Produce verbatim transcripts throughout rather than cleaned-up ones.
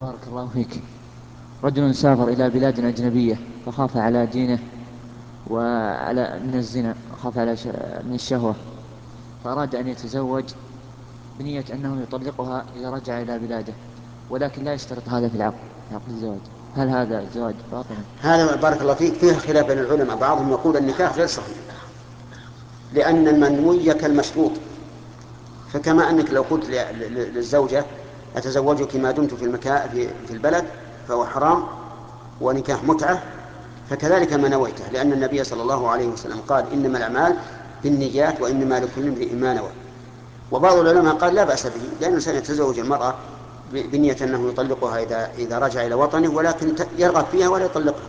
بارك الله فيك. رجل سافر إلى بلاد أجنبية فخاف على دينه وعلى من الزنا، خاف على ش... من الشهوة، فأراد أن يتزوج بنية أنه يطلقها إذا رجع إلى بلاده، ولكن لا يشترط هذا في العقد في عقد الزواج. هل هذا زواج باطلا؟ هذا بارك الله فيك فيه خلاف بين العلماء، بعضهم يقول النكاح غير صحيح لأن المنوي كالمشروط. فكما أنك لو قلت ل- ل- للزوجة أتزوجك ما دمت في المكان في, في البلد فهو حرام ونكاح متعة، فكذلك ما نويته، لأن النبي صلى الله عليه وسلم قال إنما الأعمال بالنيات وإنما لكل امرئ ما نوى. وبعض العلماء قال لا بأس به، لأن الإنسان يتزوج المرأة ب- بنية أنه يطلقها إذا إذا رجع إلى وطنه، ولكن ت- يرغب فيها ولا يطلقها.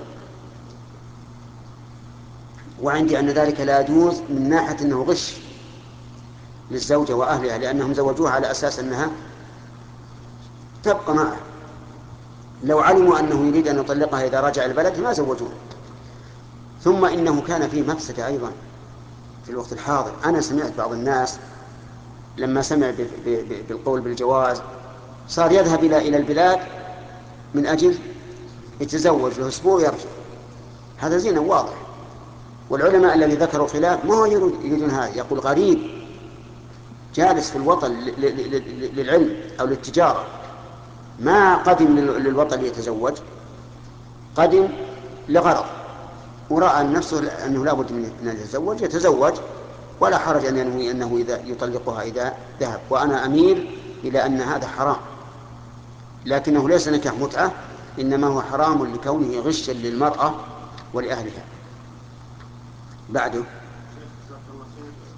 وعندي أن ذلك لا يجوز من ناحية أنه غش للزوجة وأهلها، لأنهم زوجوها على أساس أنها تبقى معه. لو علموا أنه يريد أن يطلقها إذا رجع البلد ما زوجوه. ثم إنه كان فيه مفسدة أيضا في الوقت الحاضر. أنا سمعت بعض الناس لما سمع ب- ب- ب- بالقول بالجواز صار يذهب إلى إلى البلاد من أجل يتزوج له أسبوع ويرجع. هذا زنا واضح. والعلماء الذي ذكروا خلاف ما هو يريدون هذا، يقول غريب جالس في الوطن ل- ل- ل- للعلم أو للتجارة، ما قدم لل- للوطن ليتزوج، قدم لغرض، ورأى نفسه أنه لا بد من أن يتزوج يتزوج، ولا حرج أن ينوي أنه إذا يطلقها إذا ذهب. وأنا أميل إلى أن هذا حرام، لكنه ليس نكاح متعة، إنما هو حرام لكونه غشا للمرأة ولأهلها. بعده